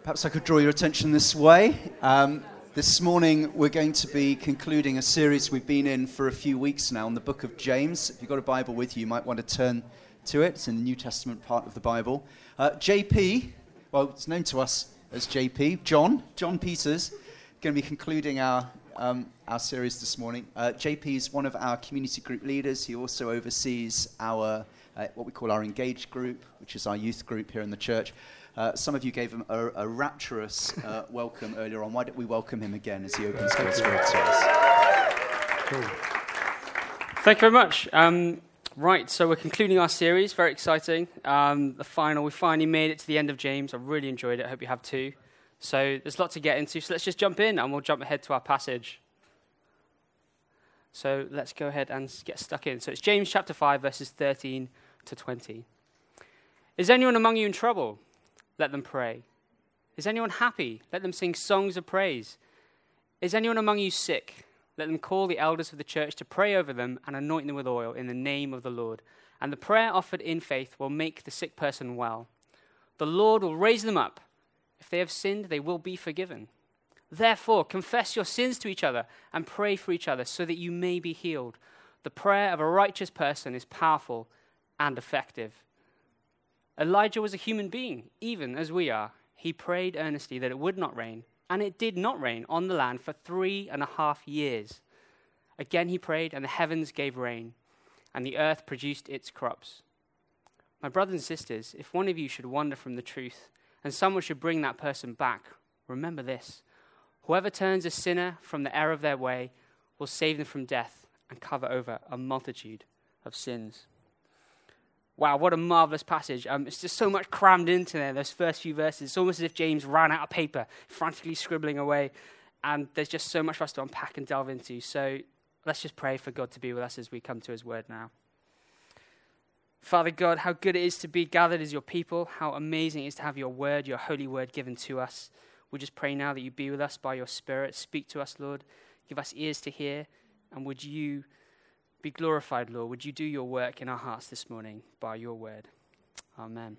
Perhaps I could draw your attention this way. This morning we're going to be concluding a series we've been in for a few weeks now on the book of James. If you've got a Bible with you, you might want to turn to it. It's in the New Testament part of the Bible. JP, well, it's known to us as JP, John Peters, going to be concluding our series this morning. JP is one of our community group leaders. He also oversees our what we call our Engage group, which is our youth group here in the church. Some of you gave him a rapturous welcome earlier on. Why don't we welcome him again as he opens God's word to us? Cool. Thank you very much. Right, so we're concluding our series. Very exciting. We finally made it to the end of James. I really enjoyed it. I hope you have too. So there's a lot to get into. So let's just jump in and we'll jump ahead to our passage. So let's go ahead and get stuck in. So it's James chapter 5, verses 13 to 20. Is anyone among you in trouble? Let them pray. Is anyone happy? Let them sing songs of praise. Is anyone among you sick? Let them call the elders of the church to pray over them and anoint them with oil in the name of the Lord. And the prayer offered in faith will make the sick person well. The Lord will raise them up. If they have sinned, they will be forgiven. Therefore, confess your sins to each other and pray for each other so that you may be healed. The prayer of a righteous person is powerful and effective. Elijah was a human being, even as we are. He prayed earnestly that it would not rain, and it did not rain on the land for 3.5 years. Again he prayed, and the heavens gave rain, and the earth produced its crops. My brothers and sisters, if one of you should wander from the truth, and someone should bring that person back, remember this. Whoever turns a sinner from the error of their way will save them from death and cover over a multitude of sins. Wow, what a marvelous passage. It's just so much crammed into there, those first few verses. It's almost as if James ran out of paper, frantically scribbling away. And there's just so much for us to unpack and delve into. So let's just pray for God to be with us as we come to his word now. Father God, how good it is to be gathered as your people. How amazing it is to have your word, your holy word given to us. We just pray now that you be with us by your Spirit. Speak to us, Lord. Give us ears to hear. And would you be glorified, Lord. Would you do your work in our hearts this morning by your word? Amen.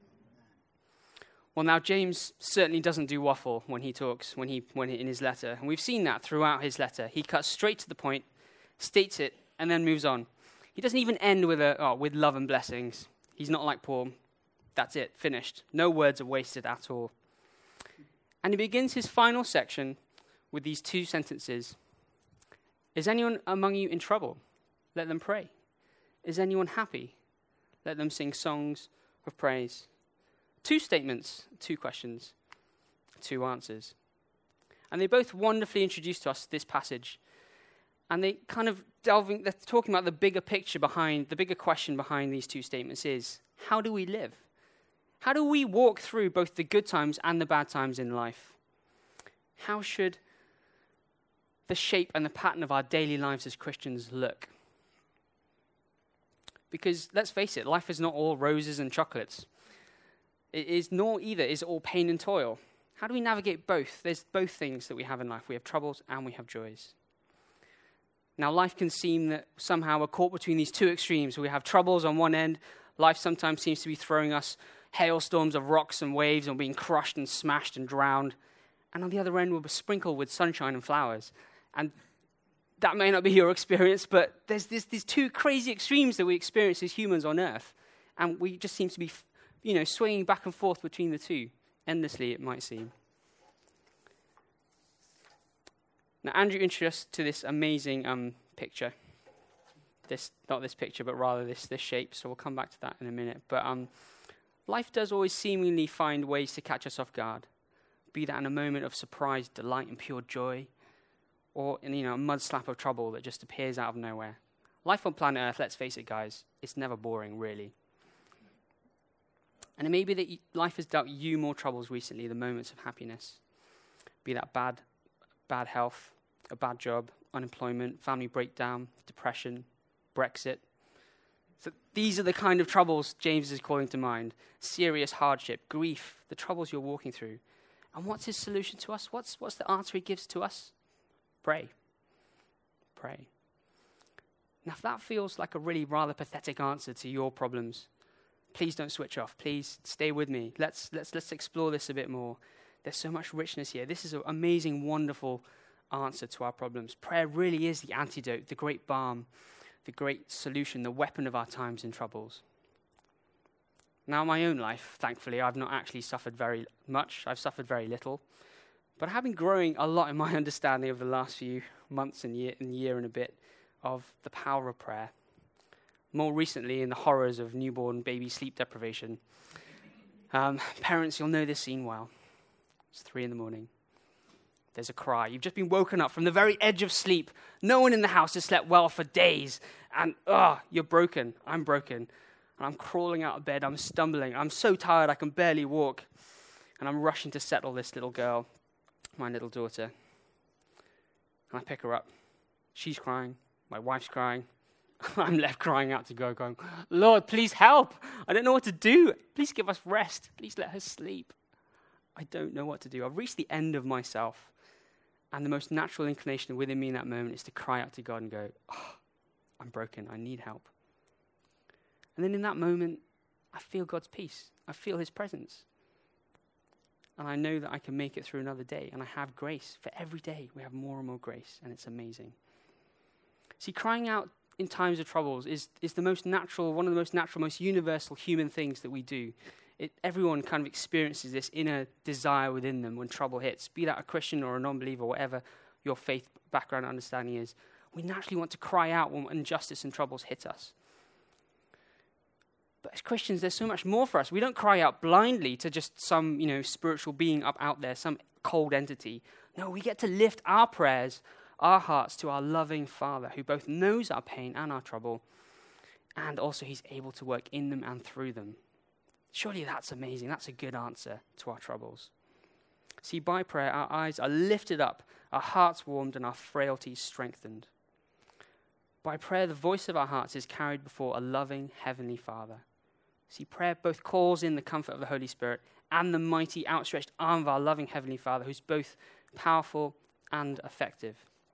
Well, now James certainly doesn't do waffle when he talks, when in his letter. And we've seen that throughout his letter. He cuts straight to the point, states it, and then moves on. He doesn't even end with love and blessings. He's not like Paul. That's it, finished. No words are wasted at all. And he begins his final section with these two sentences. Is anyone among you in trouble? Let them pray. Is anyone happy? Let them sing songs of praise. Two statements, two questions, two answers. And they both wonderfully introduce to us this passage. And they kind of they're talking about the bigger picture behind, the bigger question behind these two statements is, how do we live? How do we walk through both the good times and the bad times in life? How should the shape and the pattern of our daily lives as Christians look? Because let's face it, life is not all roses and chocolates. It is nor either is all pain and toil. How do we navigate both? There's both things that we have in life. We have troubles and we have joys. Now, life can seem that somehow we're caught between these two extremes. We have troubles on one end. Life sometimes seems to be throwing us hailstorms of rocks and waves and being crushed and smashed and drowned. And on the other end, we're sprinkled with sunshine and flowers. And that may not be your experience, but there's these two crazy extremes that we experience as humans on Earth. And we just seem to be, swinging back and forth between the two. Endlessly, it might seem. Now, Andrew introduced us to this amazing picture. Not this picture, but rather this shape. So we'll come back to that in a minute. But life does always seemingly find ways to catch us off guard. Be that in a moment of surprise, delight, and pure joy, or in a mud slap of trouble that just appears out of nowhere. Life on planet Earth, let's face it, guys, it's never boring, really. And it may be that life has dealt you more troubles recently, the moments of happiness. Be that bad health, a bad job, unemployment, family breakdown, depression, Brexit. So these are the kind of troubles James is calling to mind. Serious hardship, grief, the troubles you're walking through. And what's his solution to us? What's the answer he gives to us? Pray. Pray. Now, if that feels like a really rather pathetic answer to your problems, please don't switch off. Please stay with me. Let's explore this a bit more. There's so much richness here. This is an amazing, wonderful answer to our problems. Prayer really is the antidote, the great balm, the great solution, the weapon of our times and troubles. Now, in my own life, thankfully, I've not actually suffered very much. I've suffered very little. But I have been growing a lot in my understanding over the last few months and year and a bit of the power of prayer. More recently, in the horrors of newborn baby sleep deprivation. Parents, you'll know this scene well. It's 3 a.m. There's a cry. You've just been woken up from the very edge of sleep. No one in the house has slept well for days. And, you're broken. I'm broken. And I'm crawling out of bed. I'm stumbling. I'm so tired I can barely walk. And I'm rushing to settle this little girl, my little daughter. And I pick her up. She's crying. My wife's crying. I'm left crying out to God, going, Lord, please help. I don't know what to do. Please give us rest. Please let her sleep. I don't know what to do. I've reached the end of myself. And the most natural inclination within me in that moment is to cry out to God and go, I'm broken. I need help. And then in that moment, I feel God's peace. I feel his presence. And I know that I can make it through another day. And I have grace. For every day, we have more and more grace. And it's amazing. See, crying out in times of troubles is the most natural, one of the most natural, most universal human things that we do. Everyone kind of experiences this inner desire within them when trouble hits. Be that a Christian or a non-believer, whatever your faith background understanding is. We naturally want to cry out when injustice and troubles hit us. But as Christians, there's so much more for us. We don't cry out blindly to just some, spiritual being up out there, some cold entity. No, we get to lift our prayers, our hearts to our loving Father who both knows our pain and our trouble, and also he's able to work in them and through them. Surely that's amazing. That's a good answer to our troubles. See, by prayer, our eyes are lifted up, our hearts warmed, and our frailties strengthened. By prayer, the voice of our hearts is carried before a loving Heavenly Father. See, prayer both calls in the comfort of the Holy Spirit and the mighty outstretched arm of our loving Heavenly Father, who's both powerful and effective.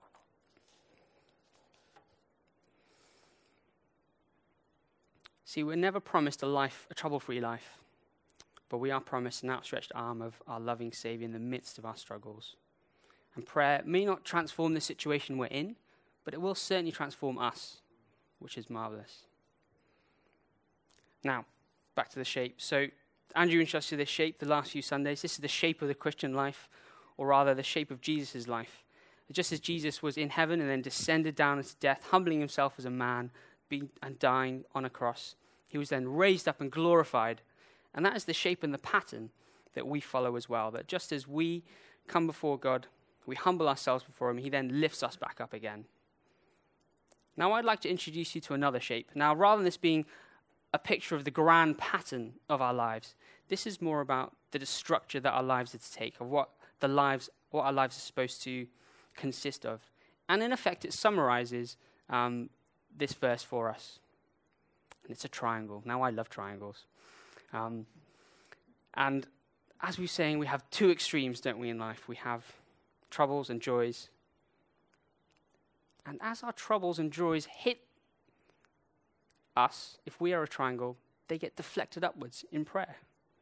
See, we're never promised a trouble-free life, but we are promised an outstretched arm of our loving Savior in the midst of our struggles. And prayer may not transform the situation we're in, but it will certainly transform us, which is marvelous. Now, back to the shape. So, Andrew introduced this shape the last few Sundays. This is the shape of the Christian life, or rather the shape of Jesus' life. Just as Jesus was in heaven and then descended down into death, humbling himself as a man, and dying on a cross. He was then raised up and glorified. And that is the shape and the pattern that we follow as well. That just as we come before God, we humble ourselves before him, he then lifts us back up again. Now I'd like to introduce you to another shape. Now rather than this being a picture of the grand pattern of our lives, this is more about the structure that our lives are to take, of what our lives are supposed to consist of. And in effect, it summarizes this verse for us. And it's a triangle. Now I love triangles. And as we're saying, we have two extremes, don't we, in life? We have troubles and joys. And as our troubles and joys hit us, if we are a triangle, they get deflected upwards in prayer.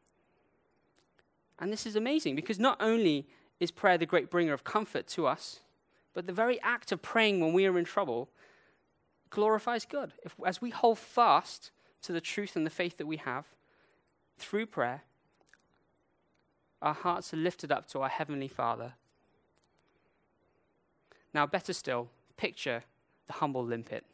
And this is amazing because not only is prayer the great bringer of comfort to us, but the very act of praying when we are in trouble glorifies God. As we hold fast to the truth and the faith that we have through prayer, our hearts are lifted up to our Heavenly Father. Now, better still, picture the humble limpet.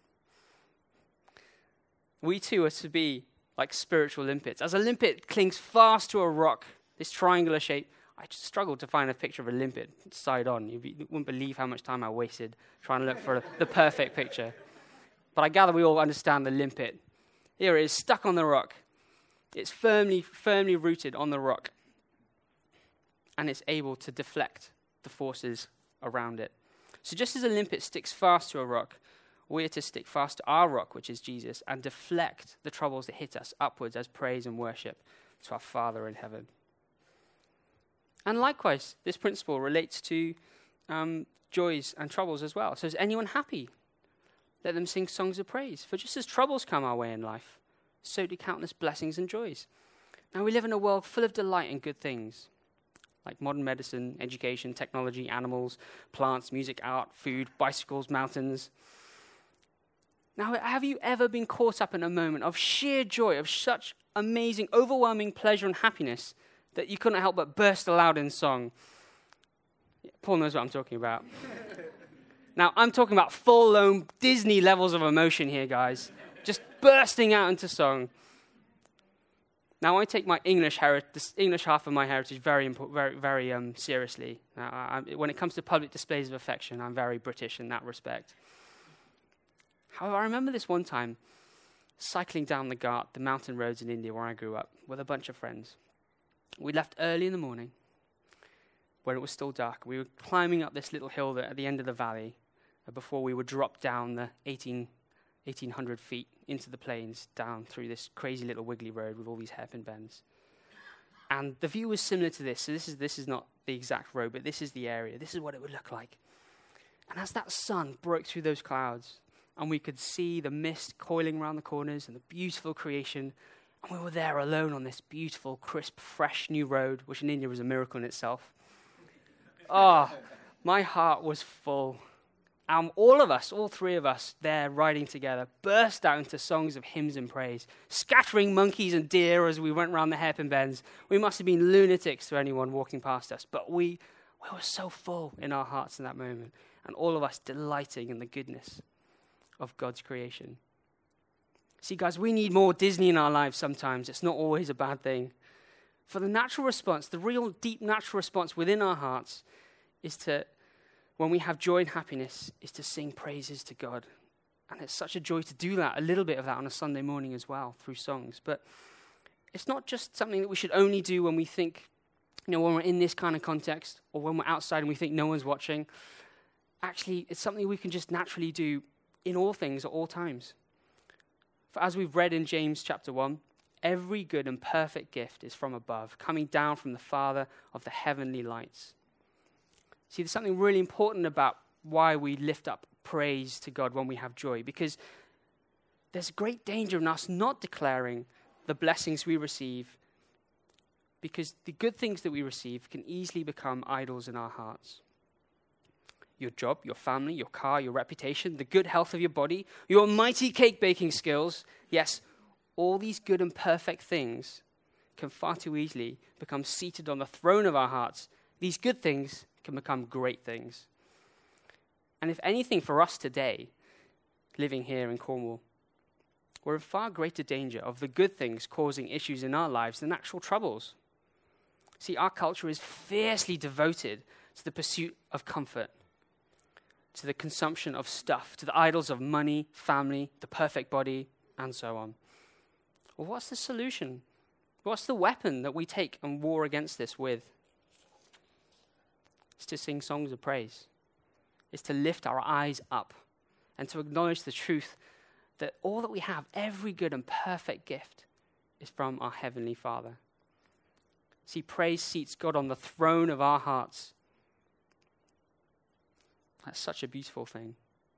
We too are to be like spiritual limpets. As a limpet clings fast to a rock, this triangular shape, I just struggled to find a picture of a limpet side on. You wouldn't believe how much time I wasted trying to look for the perfect picture. But I gather we all understand the limpet. Here it is, stuck on the rock. It's firmly rooted on the rock. And it's able to deflect the forces around it. So just as a limpet sticks fast to a rock, we are to stick fast to our rock, which is Jesus, and deflect the troubles that hit us upwards as praise and worship to our Father in heaven. And likewise, this principle relates to joys and troubles as well. So is anyone happy? Let them sing songs of praise. For just as troubles come our way in life, so do countless blessings and joys. Now we live in a world full of delight and good things. like modern medicine, education, technology, animals, plants, music, art, food, bicycles, mountains. Now, have you ever been caught up in a moment of sheer joy, of such amazing, overwhelming pleasure and happiness that you couldn't help but burst aloud in song? Paul knows what I'm talking about. Now, I'm talking about full-blown Disney levels of emotion here, guys. Just bursting out into song. Now, I take my English half of my heritage very seriously. When it comes to public displays of affection, I'm very British in that respect. However, I remember this one time, cycling down the mountain roads in India where I grew up, with a bunch of friends. We left early in the morning, when it was still dark. We were climbing up this little hill at the end of the valley before we would drop down the 1,800 feet into the plains, down through this crazy little wiggly road with all these hairpin bends. And the view was similar to this. So this is not the exact road, but this is the area. This is what it would look like. And as that sun broke through those clouds, and we could see the mist coiling around the corners and the beautiful creation, and we were there alone on this beautiful, crisp, fresh new road, which in India was a miracle in itself. Oh, my heart was full. All of us, all three of us there riding together, burst out into songs of hymns and praise, scattering monkeys and deer as we went round the hairpin bends. We must have been lunatics to anyone walking past us, but we were so full in our hearts in that moment, and all of us delighting in the goodness of God's creation. See, guys, we need more Disney in our lives sometimes. It's not always a bad thing. For the natural response, the real deep natural response within our hearts is to, when we have joy and happiness, is to sing praises to God. And it's such a joy to do that, a little bit of that on a Sunday morning as well, through songs. But it's not just something that we should only do when we think, when we're in this kind of context, or when we're outside and we think no one's watching. Actually, it's something we can just naturally do in all things at all times. For as we've read in James chapter 1, every good and perfect gift is from above, coming down from the Father of the heavenly lights. See, there's something really important about why we lift up praise to God when we have joy, because there's great danger in us not declaring the blessings we receive, because the good things that we receive can easily become idols in our hearts. Your job, your family, your car, your reputation, the good health of your body, your mighty cake baking skills. Yes, all these good and perfect things can far too easily become seated on the throne of our hearts. These good things can become great things. And if anything, for us today, living here in Cornwall, we're in far greater danger of the good things causing issues in our lives than actual troubles. See, our culture is fiercely devoted to the pursuit of comfort, to the consumption of stuff, to the idols of money, family, the perfect body, and so on. Well, what's the solution? What's the weapon that we take and war against this with? It's to sing songs of praise. It's to lift our eyes up and to acknowledge the truth that all that we have, every good and perfect gift, is from our Heavenly Father. See, praise seats God on the throne of our hearts. That's such a beautiful thing.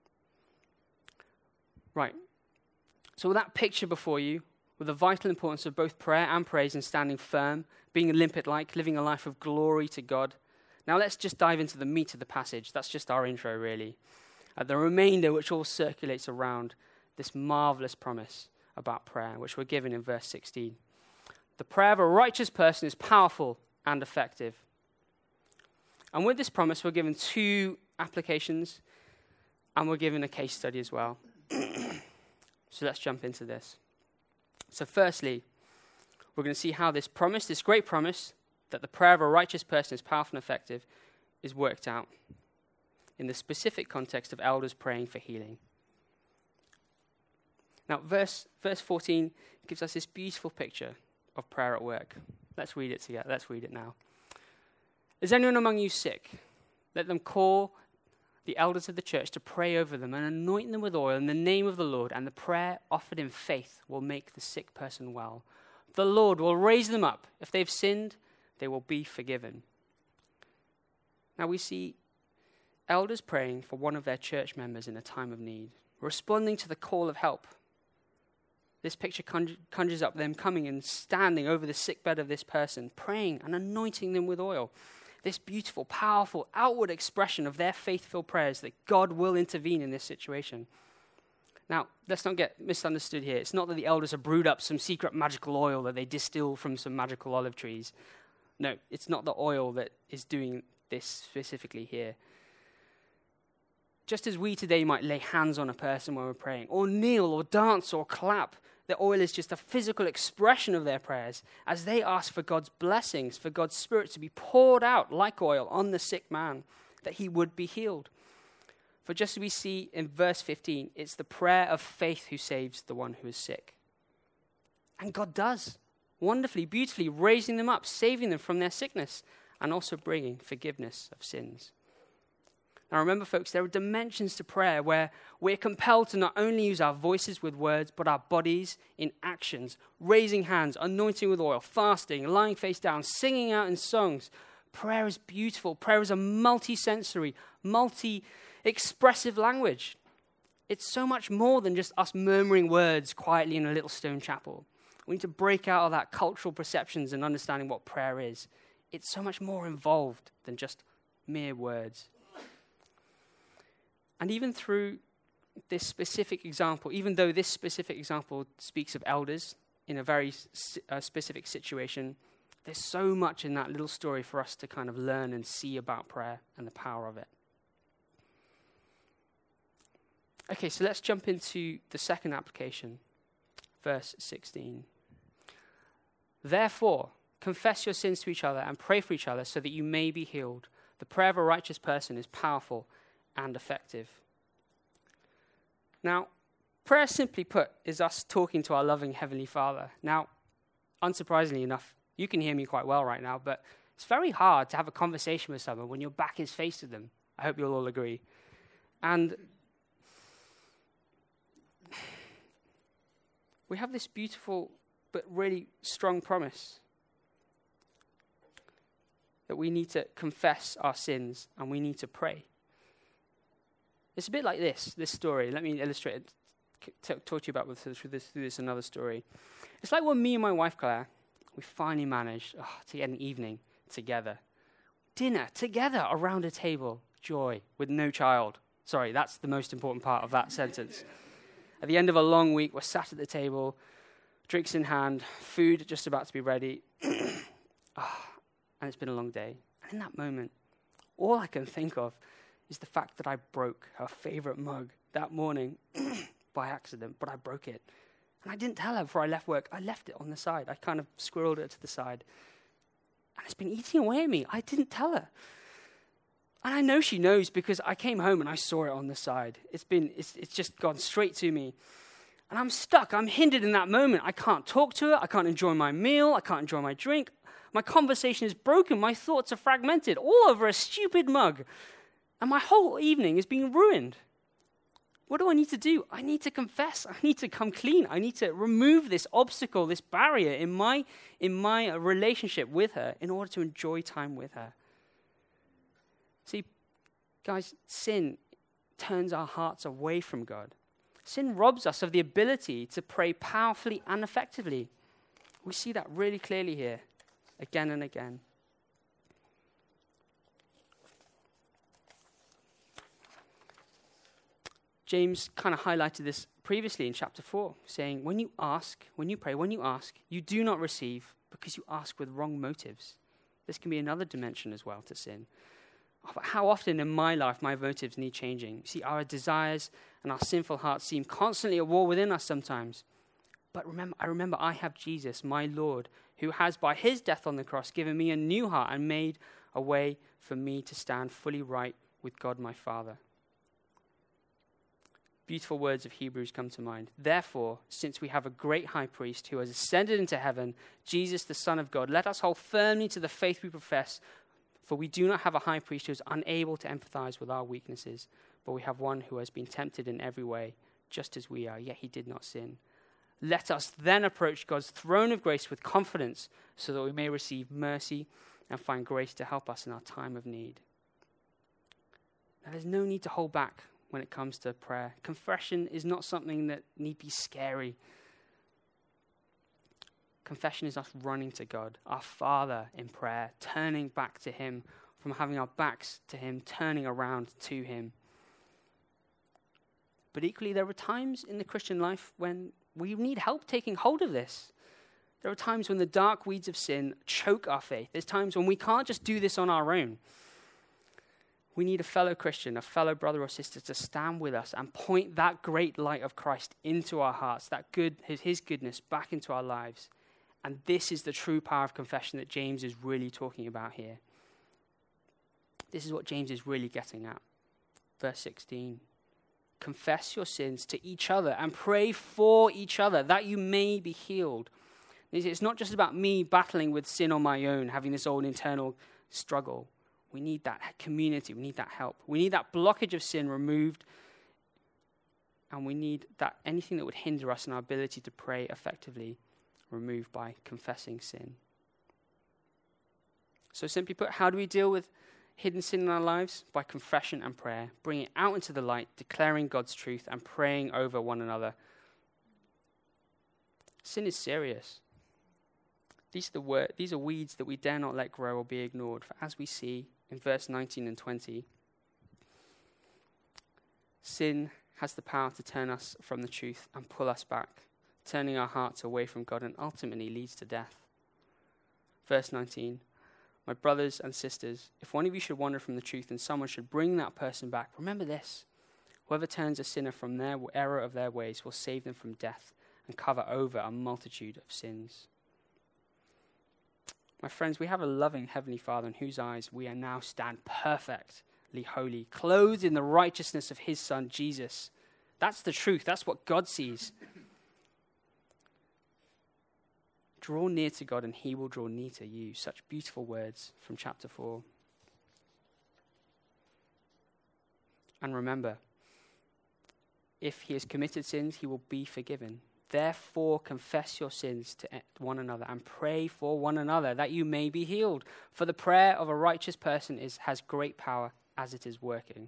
Right. So with that picture before you, with the vital importance of both prayer and praise and standing firm, being a limpet-like, living a life of glory to God, now let's just dive into the meat of the passage. That's just our intro, really. The remainder, which all circulates around this marvelous promise about prayer, which we're given in verse 16. The prayer of a righteous person is powerful and effective. And with this promise, we're given two applications, and we're given a case study as well. So let's jump into this. So firstly, we're going to see how this promise, this great promise, that the prayer of a righteous person is powerful and effective, is worked out in the specific context of elders praying for healing. Now, verse 14 gives us this beautiful picture of prayer at work. Let's read it together. Let's read it now. Is anyone among you sick? Let them call the elders of the church to pray over them and anoint them with oil in the name of the Lord, and the prayer offered in faith will make the sick person well. The Lord will raise them up. If they've sinned, they will be forgiven. Now we see elders praying for one of their church members in a time of need, responding to the call of help. This picture conjures up them coming and standing over the sickbed of this person, praying and anointing them with oil. This beautiful, powerful, outward expression of their faith-filled prayers that God will intervene in this situation. Now, let's not get misunderstood here. It's not that the elders have brewed up some secret magical oil that they distill from some magical olive trees. No, it's not the oil that is doing this specifically here. Just as we today might lay hands on a person when we're praying, or kneel, or dance, or clap, the oil is just a physical expression of their prayers as they ask for God's blessings, for God's Spirit to be poured out like oil on the sick man, that he would be healed. For just as we see in verse 15, it's the prayer of faith who saves the one who is sick. And God does, wonderfully, beautifully, raising them up, saving them from their sickness, and also bringing forgiveness of sins. Now remember, folks, there are dimensions to prayer where we're compelled to not only use our voices with words, but our bodies in actions, raising hands, anointing with oil, fasting, lying face down, singing out in songs. Prayer is beautiful. Prayer is a multi-sensory, multi-expressive language. It's so much more than just us murmuring words quietly in a little stone chapel. We need to break out of that cultural perceptions and understanding what prayer is. It's so much more involved than just mere words. And even through this specific example, even though this specific example speaks of elders in a very specific situation, there's so much in that little story for us to kind of learn and see about prayer and the power of it. Okay, so let's jump into the second application, verse 16. Therefore, confess your sins to each other and pray for each other so that you may be healed. The prayer of a righteous person is powerful and effective. Now, prayer, simply put, is us talking to our loving Heavenly Father. Now, unsurprisingly enough, you can hear me quite well right now, but it's very hard to have a conversation with someone when your back is faced to them. I hope you'll all agree. And we have this beautiful but really strong promise that we need to confess our sins and we need to pray. It's a bit like this story. Let me illustrate it, talk to you about through this another story. It's like when me and my wife, Claire, we finally managed to get an evening together. Dinner together around a table. Joy with no child. Sorry, that's the most important part of that sentence. At the end of a long week, we're sat at the table, drinks in hand, food just about to be ready. And it's been a long day. And in that moment, all I can think of is the fact that I broke her favorite mug that morning by accident, but I broke it. And I didn't tell her before I left work. I left it on the side. I kind of squirreled it to the side. And it's been eating away at me. I didn't tell her. And I know she knows because I came home and I saw it on the side. It's just gone straight to me. And I'm stuck. I'm hindered in that moment. I can't talk to her. I can't enjoy my meal. I can't enjoy my drink. My conversation is broken. My thoughts are fragmented all over a stupid mug. And my whole evening is being ruined. What do I need to do? I need to confess. I need to come clean. I need to remove this obstacle, this barrier in my relationship with her in order to enjoy time with her. See, guys, sin turns our hearts away from God. Sin robs us of the ability to pray powerfully and effectively. We see that really clearly here, again and again. James kind of highlighted this previously in chapter 4, saying, when you pray, you do not receive because you ask with wrong motives. This can be another dimension as well to sin. But how often in my life my motives need changing? See, our desires and our sinful hearts seem constantly at war within us sometimes. But I remember I have Jesus, my Lord, who has by his death on the cross given me a new heart and made a way for me to stand fully right with God my Father. Beautiful words of Hebrews come to mind. Therefore, since we have a great high priest who has ascended into heaven, Jesus the Son of God, let us hold firmly to the faith we profess, for we do not have a high priest who is unable to empathize with our weaknesses, but we have one who has been tempted in every way, just as we are, yet he did not sin. Let us then approach God's throne of grace with confidence, so that we may receive mercy and find grace to help us in our time of need. Now, there's no need to hold back when it comes to prayer. Confession is not something that need be scary. Confession is us running to God, our Father in prayer, turning back to him, from having our backs to him, turning around to him. But equally, there are times in the Christian life when we need help taking hold of this. There are times when the dark weeds of sin choke our faith. There's times when we can't just do this on our own. We need a fellow Christian, a fellow brother or sister to stand with us and point that great light of Christ into our hearts, that his goodness back into our lives. And this is the true power of confession that James is really talking about here. This is what James is really getting at. Verse 16. Confess your sins to each other and pray for each other that you may be healed. It's not just about me battling with sin on my own, having this old internal struggle. We need that community. We need that help. We need that blockage of sin removed. And we need that anything that would hinder us in our ability to pray effectively removed by confessing sin. So simply put, how do we deal with hidden sin in our lives? By confession and prayer, bringing it out into the light, declaring God's truth, and praying over one another. Sin is serious. These are weeds that we dare not let grow or be ignored. For as we see in verse 19 and 20, sin has the power to turn us from the truth and pull us back, turning our hearts away from God, and ultimately leads to death. Verse 19, my brothers and sisters, if one of you should wander from the truth and someone should bring that person back, remember this: whoever turns a sinner from their error of their ways will save them from death and cover over a multitude of sins. My friends, we have a loving Heavenly Father in whose eyes we are now stand perfectly holy, clothed in the righteousness of his Son, Jesus. That's the truth. That's what God sees. Draw near to God and he will draw near to you. Such beautiful words from chapter 4. And remember, if he has committed sins, he will be forgiven. Therefore, confess your sins to one another and pray for one another that you may be healed. For the prayer of a righteous person has great power as it is working.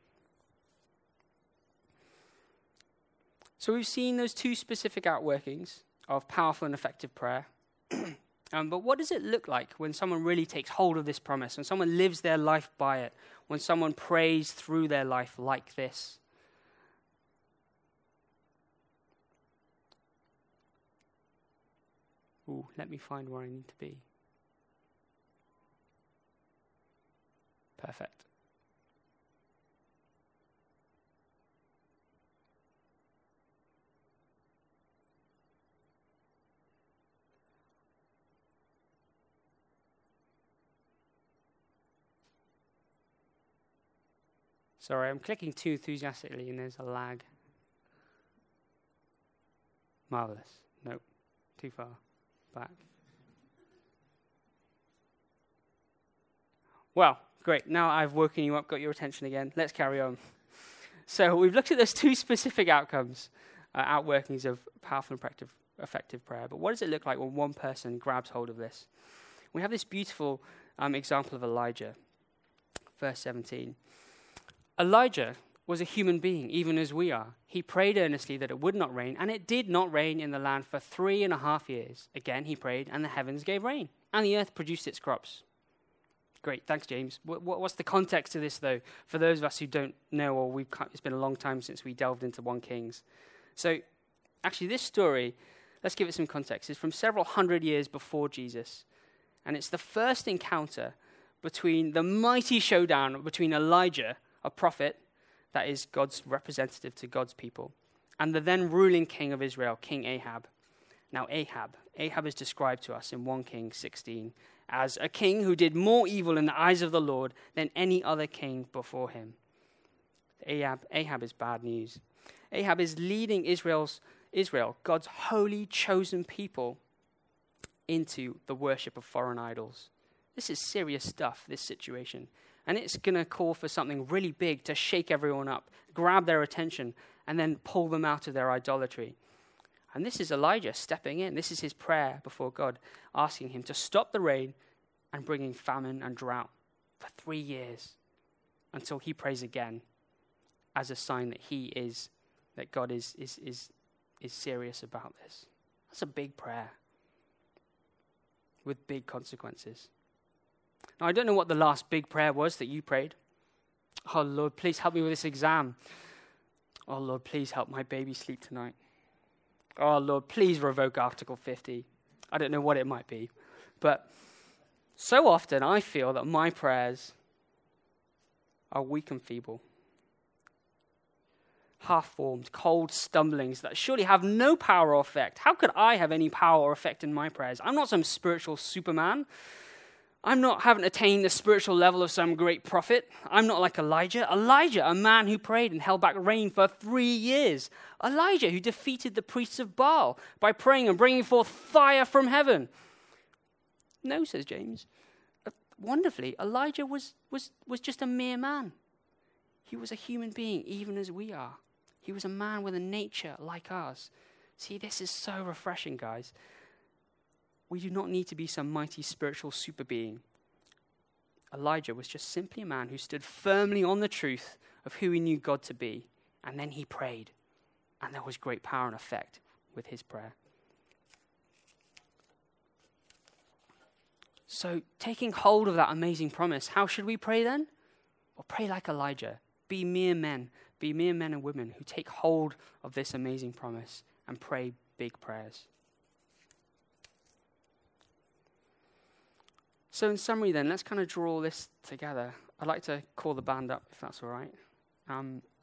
So we've seen those two specific outworkings of powerful and effective prayer. But what does it look like when someone really takes hold of this promise, when someone lives their life by it, when someone prays through their life like this? Ooh, let me find where I need to be. Perfect. Sorry, I'm clicking too enthusiastically and there's a lag. Marvelous. Nope, too far back. Well, great. Now I've woken you up, got your attention again. Let's carry on. So we've looked at those two specific outcomes, outworkings of powerful and effective prayer. But what does it look like when one person grabs hold of this? We have this beautiful example of Elijah. Verse 17. Elijah was a human being, even as we are. He prayed earnestly that it would not rain, and it did not rain in the land for 3.5 years. Again, he prayed, and the heavens gave rain, and the earth produced its crops. Great, thanks, James. What's the context to this, though, for those of us who don't know, or it's been a long time since we delved into 1 Kings? So, actually, this story, let's give it some context, is from several hundred years before Jesus, and it's the first encounter between the mighty showdown between Elijah, a prophet, that is God's representative to God's people, and the then ruling king of Israel, King Ahab. Now Ahab is described to us in 1 Kings 16 as a king who did more evil in the eyes of the Lord than any other king before him. Ahab is bad news. Ahab is leading Israel, God's holy chosen people, into the worship of foreign idols. This is serious stuff, this situation. And it's going to call for something really big to shake everyone up, grab their attention, and then pull them out of their idolatry. And this is Elijah stepping in. This is his prayer before God, asking him to stop the rain and bringing famine and drought for 3 years until he prays again as a sign that God is serious about this. That's a big prayer. with big consequences. Now, I don't know what the last big prayer was that you prayed. Oh, Lord, please help me with this exam. Oh, Lord, please help my baby sleep tonight. Oh, Lord, please revoke Article 50. I don't know what it might be. But so often I feel that my prayers are weak and feeble, half-formed, cold stumblings that surely have no power or effect. How could I have any power or effect in my prayers? I'm not some spiritual superman. Haven't attained the spiritual level of some great prophet. I'm not like Elijah. Elijah, a man who prayed and held back rain for 3 years. Elijah, who defeated the priests of Baal by praying and bringing forth fire from heaven. No, says James. Wonderfully, Elijah was just a mere man. He was a human being, even as we are. He was a man with a nature like ours. See, this is so refreshing, guys. We do not need to be some mighty spiritual super being. Elijah was just simply a man who stood firmly on the truth of who he knew God to be, and then he prayed, and there was great power and effect with his prayer. So, taking hold of that amazing promise, how should we pray then? Well, pray like Elijah. Be mere men and women who take hold of this amazing promise and pray big prayers. So in summary then, let's kind of draw this together. I'd like to call the band up, if that's all right. I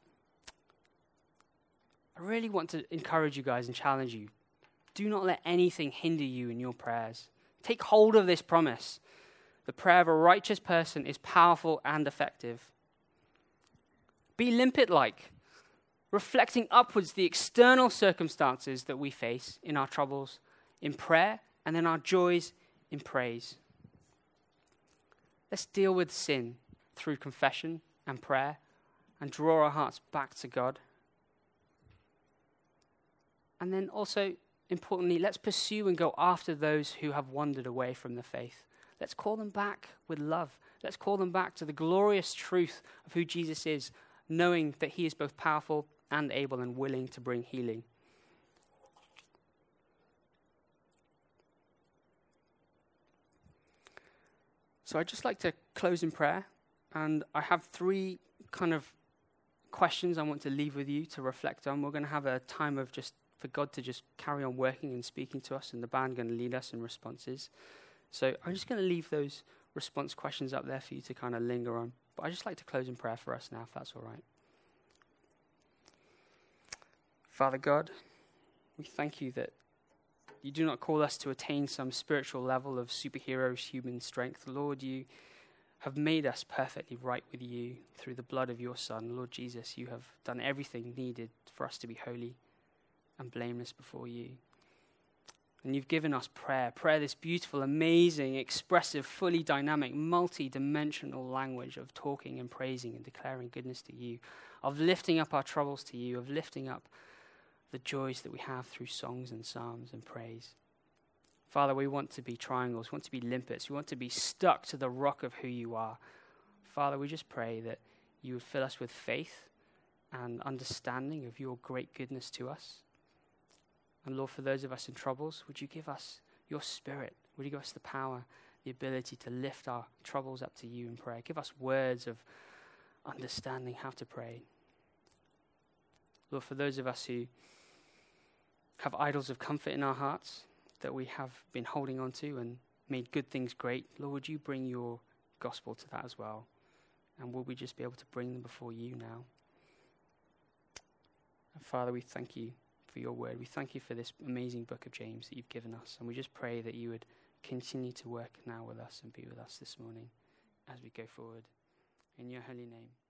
really want to encourage you guys and challenge you. Do not let anything hinder you in your prayers. Take hold of this promise. The prayer of a righteous person is powerful and effective. Be limpet-like, reflecting upwards the external circumstances that we face in our troubles, in prayer, and then our joys in praise. Let's deal with sin through confession and prayer and draw our hearts back to God. And then also, importantly, let's pursue and go after those who have wandered away from the faith. Let's call them back with love. Let's call them back to the glorious truth of who Jesus is, knowing that he is both powerful and able and willing to bring healing. So I'd just like to close in prayer, and I have 3 kind of questions I want to leave with you to reflect on. We're going to have a time of just for God to just carry on working and speaking to us, and the band going to lead us in responses. So I'm just going to leave those response questions up there for you to kind of linger on. But I'd just like to close in prayer for us now, if that's all right. Father God, we thank you that you do not call us to attain some spiritual level of superheroes' human strength. Lord, you have made us perfectly right with you through the blood of your Son. Lord Jesus, you have done everything needed for us to be holy and blameless before you. And you've given us prayer, this beautiful, amazing, expressive, fully dynamic, multi-dimensional language of talking and praising and declaring goodness to you, of lifting up our troubles to you, of lifting up the joys that we have through songs and psalms and praise. Father, we want to be triangles, we want to be limpets, we want to be stuck to the rock of who you are. Father, we just pray that you would fill us with faith and understanding of your great goodness to us. And Lord, for those of us in troubles, would you give us your Spirit? Would you give us the power, the ability to lift our troubles up to you in prayer? Give us words of understanding how to pray. Lord, for those of us who have idols of comfort in our hearts that we have been holding on to and made good things great, Lord, would you bring your gospel to that as well? And will we just be able to bring them before you now? And Father, we thank you for your word. We thank you for this amazing book of James that you've given us. And we just pray that you would continue to work now with us and be with us this morning as we go forward. In your holy name.